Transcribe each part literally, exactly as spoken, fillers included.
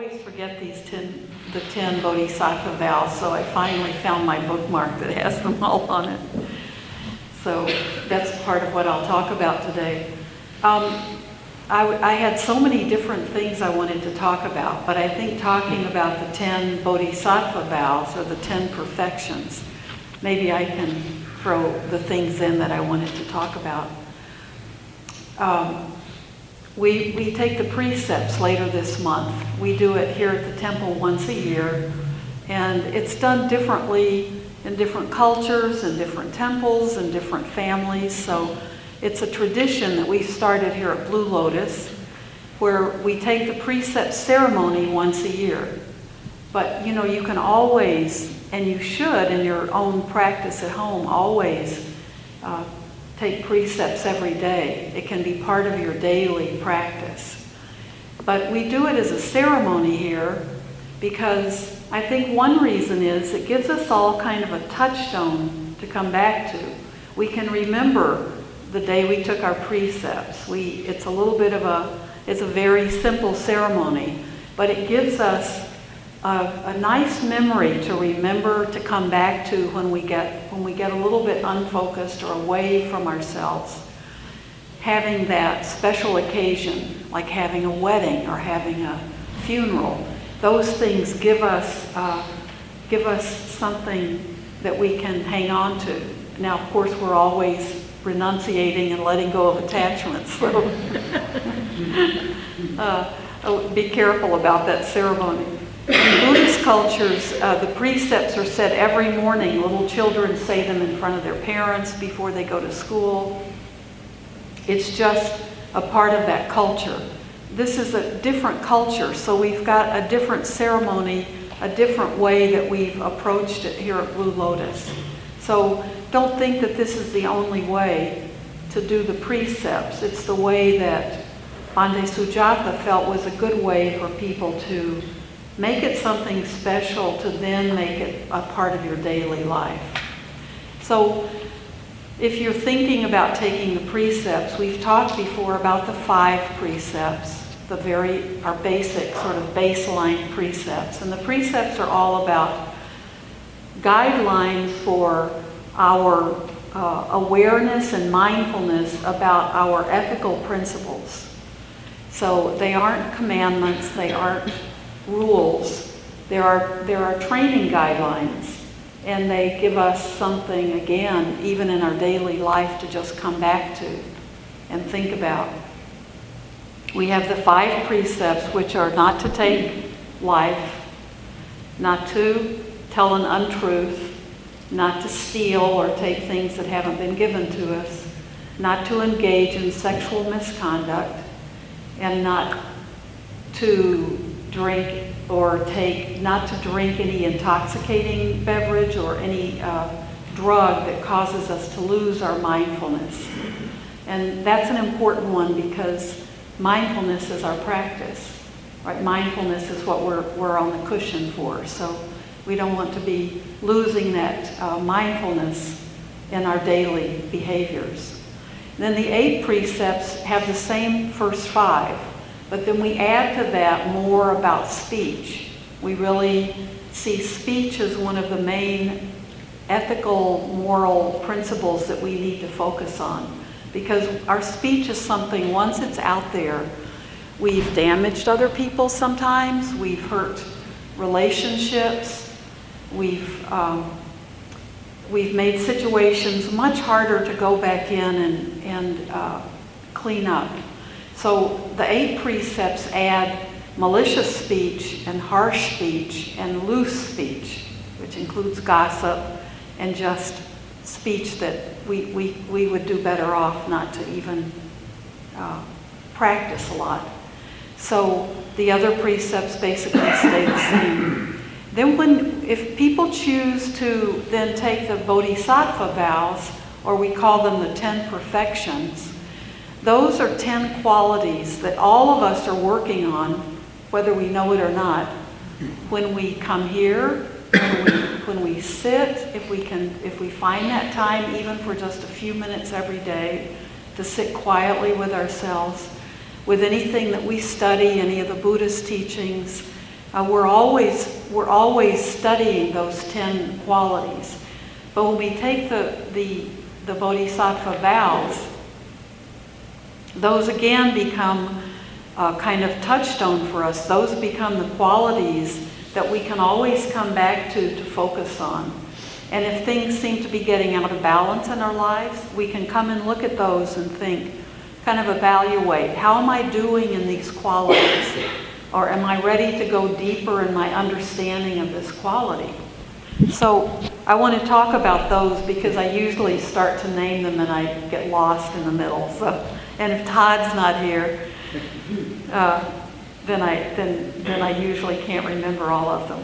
always forget these ten, the ten Bodhisattva vows, so I finally found my bookmark that has them all on it. So that's part of what I'll talk about today. Um, I, I had so many different things I wanted to talk about, but I think talking about the ten Bodhisattva vows, or the ten perfections, maybe I can throw the things in that I wanted to talk about. Um, we, we take the precepts later this month. We do it here at the temple once a year, and it's done differently in different cultures and different temples and different families. So it's a tradition that we started here at Blue Lotus, where we take the precept ceremony once a year. But you know, you can always, and you should in your own practice at home, always uh, take precepts every day. It can be part of your daily practice. But we do it as a ceremony here because I think one reason is it gives us all kind of a touchstone to come back to. We can remember the day we took our precepts. We, it's a little bit of a, it's a very simple ceremony, but it gives us a, a nice memory to remember, to come back to when we get, when we get a little bit unfocused or away from ourselves. Having that special occasion, like having a wedding or having a funeral, those things give us, uh, give us something that we can hang on to. Now, of course, we're always renunciating and letting go of attachments, so uh, oh, be careful about that ceremony. In Buddhist cultures, uh, the precepts are said every morning. Little children say them in front of their parents before they go to school. It's just a part of that culture. This is a different culture, so we've got a different ceremony, a different way that we've approached it here at Blue Lotus. So don't think that this is the only way to do the precepts. It's the way that Bhante Sujata felt was a good way for people to make it something special, to then make it a part of your daily life. So if you're thinking about taking the precepts, we've talked before about the five precepts, the very, our basic sort of baseline precepts. And the precepts are all about guidelines for our uh, awareness and mindfulness about our ethical principles. So they aren't commandments, they aren't rules. There are, there are training guidelines, and they give us something, again, even in our daily life, to just come back to and think about. We have the five precepts, which are not to take life, not to tell an untruth, not to steal or take things that haven't been given to us, not to engage in sexual misconduct, and not to drink or take, not to drink any intoxicating beverage or any uh, drug that causes us to lose our mindfulness. And that's an important one because mindfulness is our practice, right? Mindfulness is what we're, we're on the cushion for. So we don't want to be losing that uh, mindfulness in our daily behaviors. And then the eight precepts have the same first five, but then we add to that more about speech. We really see speech as one of the main ethical, moral principles that we need to focus on. Because our speech is something, once it's out there, we've damaged other people sometimes, we've hurt relationships, we've, um, we've made situations much harder to go back in and, and uh, clean up. So the eight precepts add malicious speech and harsh speech and loose speech, which includes gossip and just speech that we, we, we would do better off not to even uh, practice a lot. So the other precepts basically stay the same. Then when, if people choose to then take the Bodhisattva vows, or we call them the ten perfections, those are ten qualities that all of us are working on, whether we know it or not. When we come here, when we, when we sit, if we can, if we find that time, even for just a few minutes every day, to sit quietly with ourselves, with anything that we study, any of the Buddhist teachings, Uh, we're always we're always studying those ten qualities. But when we take the the, the Bodhisattva vows, those again become a kind of touchstone for us. Those become the qualities that we can always come back to to focus on. And if things seem to be getting out of balance in our lives, we can come and look at those and think, kind of evaluate, how am I doing in these qualities? Or am I ready to go deeper in my understanding of this quality? So I want to talk about those because I usually start to name them and I get lost in the middle. So, and if Todd's not here, uh, then I then then I usually can't remember all of them.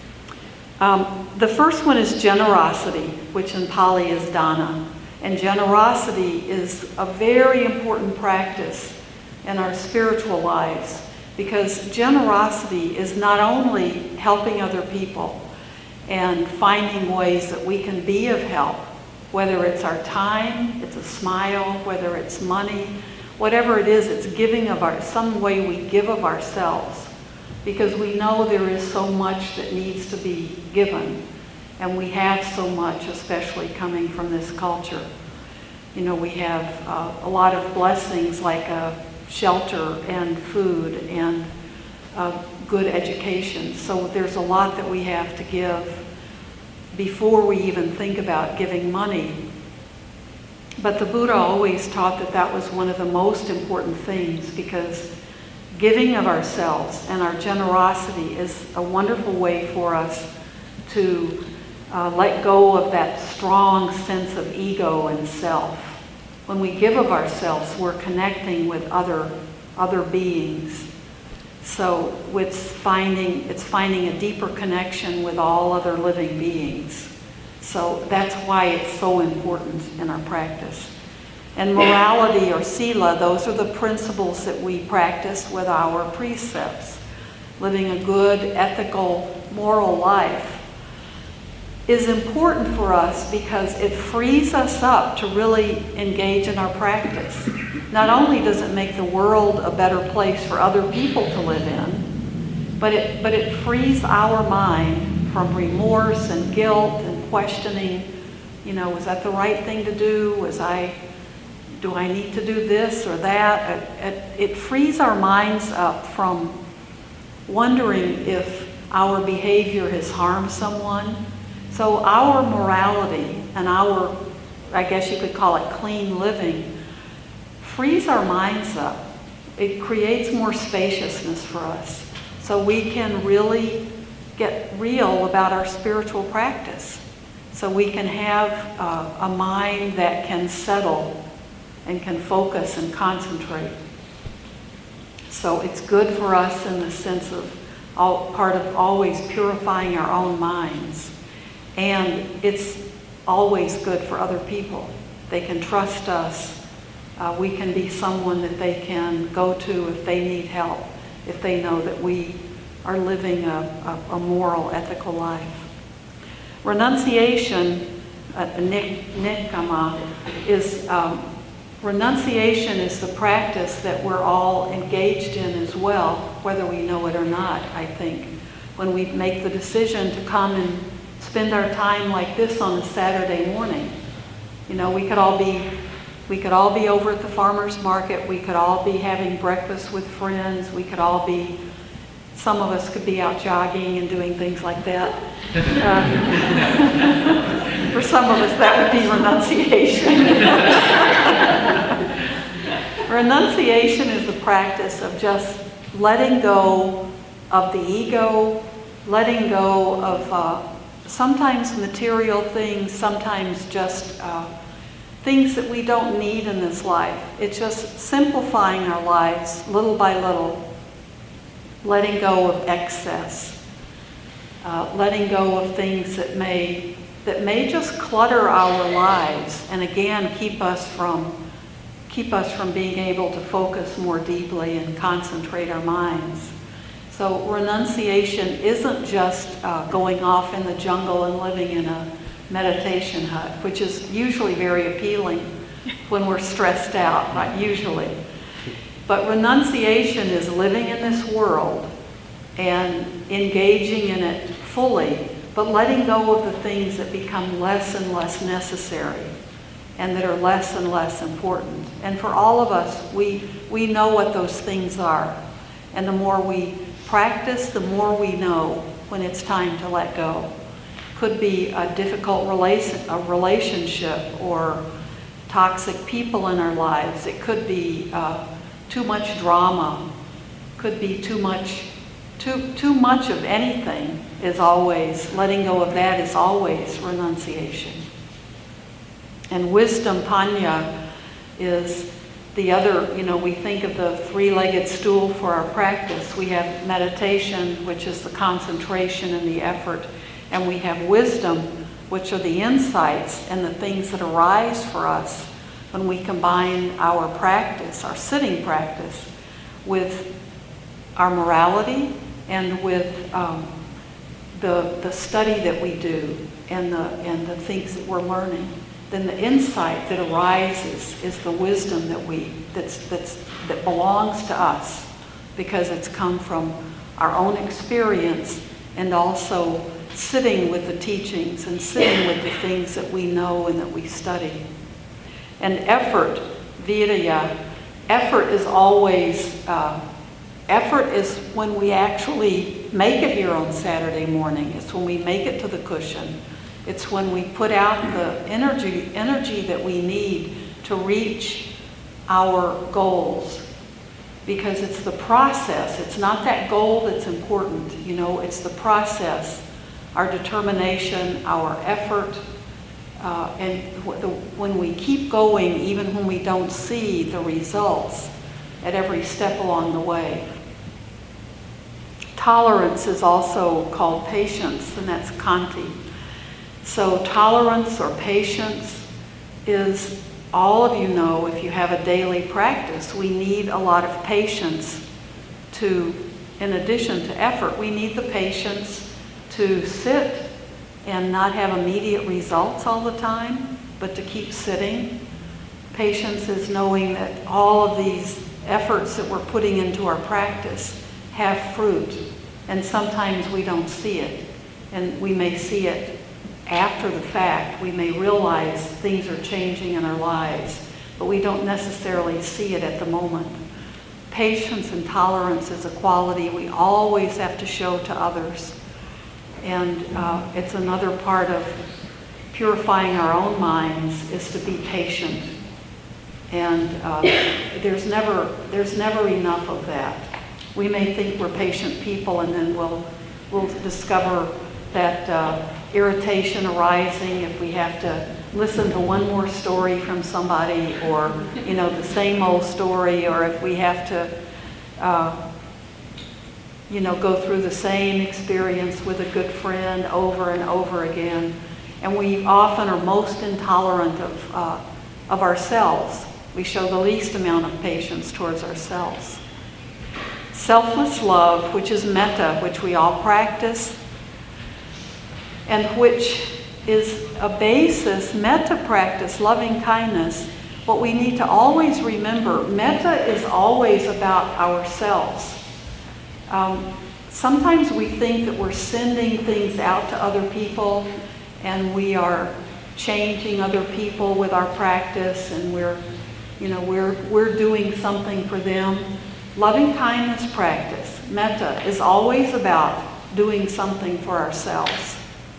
Um, the first one is generosity, which in Pali is dana. And generosity is a very important practice in our spiritual lives, because generosity is not only helping other people and finding ways that we can be of help, whether it's our time, it's a smile, whether it's money, whatever it is, it's giving of our, some way we give of ourselves, because we know there is so much that needs to be given, and we have so much, especially coming from this culture. You know, we have uh, a lot of blessings like uh, shelter and food and uh, good education. So there's a lot that we have to give before we even think about giving money. But the Buddha always taught that that was one of the most important things, because giving of ourselves and our generosity is a wonderful way for us to uh, let go of that strong sense of ego and self. When we give of ourselves, we're connecting with other other beings. So it's finding it's finding a deeper connection with all other living beings. So that's why it's so important in our practice. And morality, or sila, those are the principles that we practice with our precepts. Living a good, ethical, moral life is important for us because it frees us up to really engage in our practice. Not only does it make the world a better place for other people to live in, but it, but it frees our mind from remorse and guilt and questioning, you know, was that the right thing to do? Was I, do I need to do this or that? It, it, it frees our minds up from wondering if our behavior has harmed someone. So our morality and our, I guess you could call it clean living, frees our minds up. It creates more spaciousness for us, so we can really get real about our spiritual practice. So we can have uh, a mind that can settle and can focus and concentrate. So it's good for us in the sense of all, part of always purifying our own minds. And it's always good for other people. They can trust us. Uh, we can be someone that they can go to if they need help, if they know that we are living a, a, a moral, ethical life. Renunciation, uh, nikkama, is um, renunciation is the practice that we're all engaged in as well, whether we know it or not, I think. When we make the decision to come and spend our time like this on a Saturday morning. You know, we could all be we could all be over at the farmer's market, we could all be having breakfast with friends, we could all be, some of us could be out jogging and doing things like that. Uh, for some of us that would be renunciation. Renunciation is the practice of just letting go of the ego, letting go of uh, sometimes material things, sometimes just uh, things that we don't need in this life. It's just simplifying our lives little by little, letting go of excess, uh, letting go of things that may that may just clutter our lives, and again keep us from keep us from being able to focus more deeply and concentrate our minds. So renunciation isn't just uh, going off in the jungle and living in a meditation hut, which is usually very appealing when we're stressed out, not usually. But renunciation is living in this world and engaging in it fully, but letting go of the things that become less and less necessary and that are less and less important. And for all of us, we, we know what those things are. And the more we practice, the more we know when it's time to let go. Could be a difficult relation, a relationship or toxic people in our lives. It could be uh, too much drama. Could be too much, too, too much of anything is always, letting go of that is always renunciation. And wisdom, panya, is the other, you know, we think of the three-legged stool for our practice. We have meditation, which is the concentration and the effort. And we have wisdom, which are the insights and the things that arise for us when we combine our practice, our sitting practice, with our morality and with um, the, the study that we do and the, and the things that we're learning. Then the insight that arises is the wisdom that we that's that's that belongs to us, because it's come from our own experience and also sitting with the teachings and sitting with the things that we know and that we study. And effort, virya, effort is always uh, effort is when we actually make it here on Saturday morning. It's when we make it to the cushion. It's when we put out the energy, energy that we need to reach our goals. Because it's the process. It's not that goal that's important. You know, it's the process, our determination, our effort. Uh, and the, when we keep going, even when we don't see the results at every step along the way. Tolerance is also called patience, and that's khanti. So tolerance or patience is, all of you know, if you have a daily practice, we need a lot of patience to, in addition to effort, we need the patience to sit and not have immediate results all the time, but to keep sitting. Patience is knowing that all of these efforts that we're putting into our practice have fruit, and sometimes we don't see it, and we may see it after the fact. We may realize things are changing in our lives, but we don't necessarily see it at the moment. Patience and tolerance is a quality we always have to show to others. And uh, it's another part of purifying our own minds, is to be patient. And uh, there's never, there's never enough of that. We may think we're patient people, and then we'll, we'll discover that uh, irritation arising if we have to listen to one more story from somebody, or, you know, the same old story, or if we have to, uh, you know, go through the same experience with a good friend over and over again. And we often are most intolerant of, uh, of ourselves. We show the least amount of patience towards ourselves. Selfless love, which is metta, which we all practice, and which is a basis, metta practice, loving kindness. What we need to always remember, metta is always about ourselves. Um, sometimes we think that we're sending things out to other people, and we are changing other people with our practice, and we're, you know, we're we're doing something for them. Loving kindness practice, metta, is always about doing something for ourselves,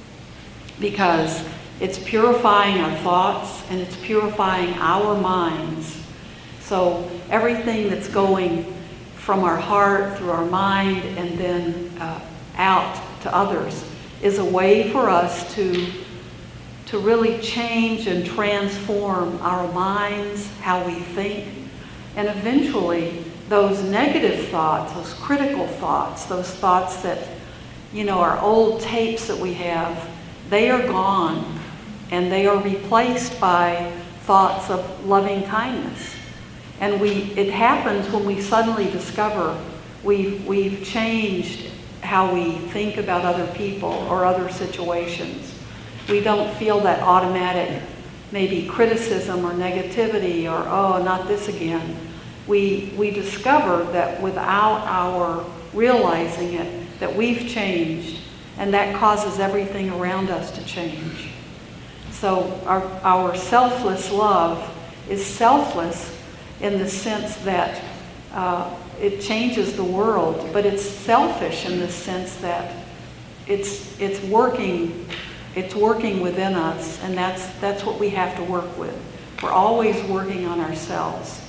because it's purifying our thoughts and it's purifying our minds. So everything that's going from our heart through our mind and then uh, out to others is a way for us to, to really change and transform our minds, how we think, and eventually those negative thoughts, those critical thoughts, those thoughts that, you know, our old tapes that we have, they are gone, and they are replaced by thoughts of loving kindness. And we, it happens when we suddenly discover we've, we've changed how we think about other people or other situations. We don't feel that automatic, maybe criticism or negativity or, oh, not this again. We, we discover that without our realizing it, that we've changed, and that causes everything around us to change. So our, our selfless love is selfless in the sense that uh, it changes the world, but it's selfish in the sense that it's it's working it's working within us, and that's that's what we have to work with. We're always working on ourselves.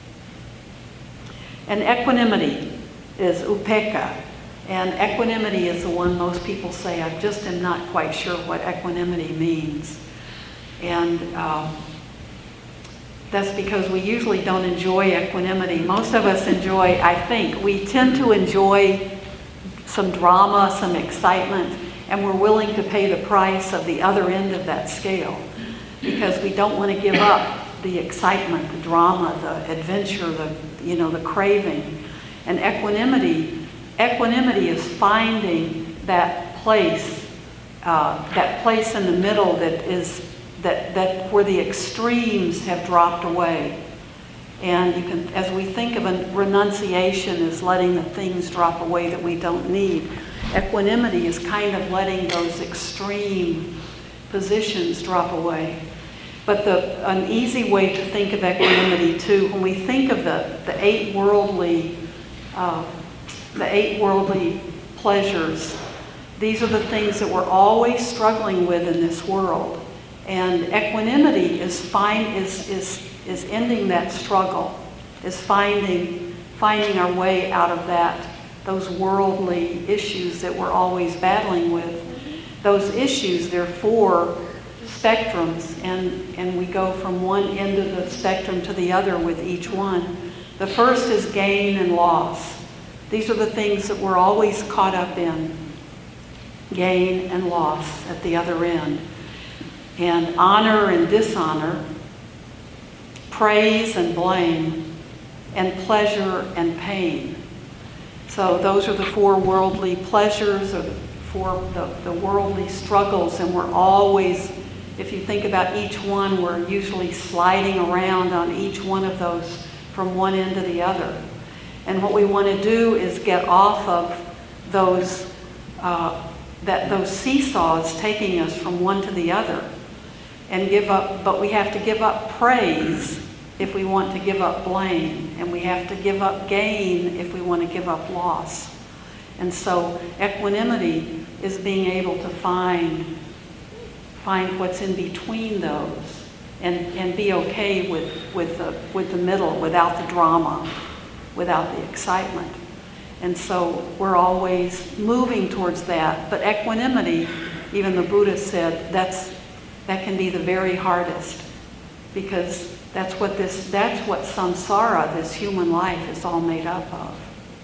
And equanimity is upekkha. And equanimity is the one most people say, I just am not quite sure what equanimity means. And um, that's because we usually don't enjoy equanimity. Most of us enjoy, I think, we tend to enjoy some drama, some excitement, and we're willing to pay the price of the other end of that scale because we don't want to give up the excitement, the drama, the adventure, the, you know, the craving. And equanimity, equanimity is finding that place, uh, that place in the middle that is That, that where the extremes have dropped away. And you can, as we think of a renunciation as letting the things drop away that we don't need, equanimity is kind of letting those extreme positions drop away. But the, an easy way to think of equanimity too, when we think of the, the eight worldly, uh, the eight worldly pleasures, these are the things that we're always struggling with in this world. And equanimity is, find, is, is, is ending that struggle, is finding, finding our way out of that, those worldly issues that we're always battling with. Those issues, they're four spectrums, and, and we go from one end of the spectrum to the other with each one. The first is gain and loss. These are the things that we're always caught up in, gain and loss at the other end. And honor and dishonor, praise and blame, and pleasure and pain. So those are the four worldly pleasures, or the four the, the worldly struggles, and we're always, if you think about each one, we're usually sliding around on each one of those from one end to the other. And what we want to do is get off of those, uh, that those seesaws taking us from one to the other. And give up, but we have to give up praise if we want to give up blame, and we have to give up gain if we want to give up loss. And so equanimity is being able to find, find what's in between those, and, and be okay with, with, the, with the middle, without the drama, without the excitement. And so we're always moving towards that. But equanimity, even the Buddha said, that's that can be the very hardest, because that's what this, that's what samsara, this human life, is all made up of.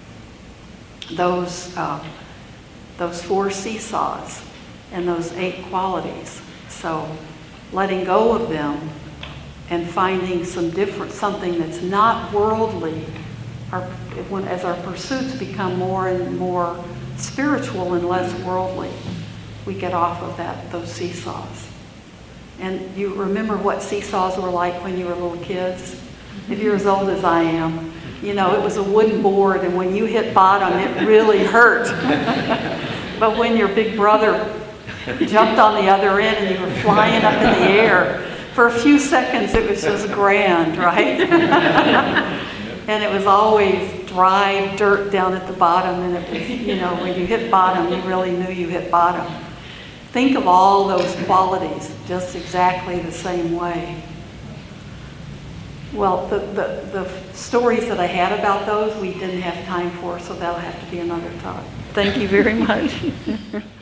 Those, uh, those four seesaws and those eight qualities. So letting go of them and finding some different, something that's not worldly. Our, when, as our pursuits become more and more spiritual and less worldly, we get off of that, those seesaws. And you remember what seesaws were like when you were little kids? If you're as old as I am, you know, it was a wooden board, and when you hit bottom, it really hurt. But when your big brother jumped on the other end and you were flying up in the air, for a few seconds it was just grand, right? And it was always dry dirt down at the bottom, and it was, you know, when you hit bottom, you really knew you hit bottom. Think of all those qualities just exactly the same way. Well, the, the, the stories that I had about those, we didn't have time for, so that'll have to be another time. Thank you very much.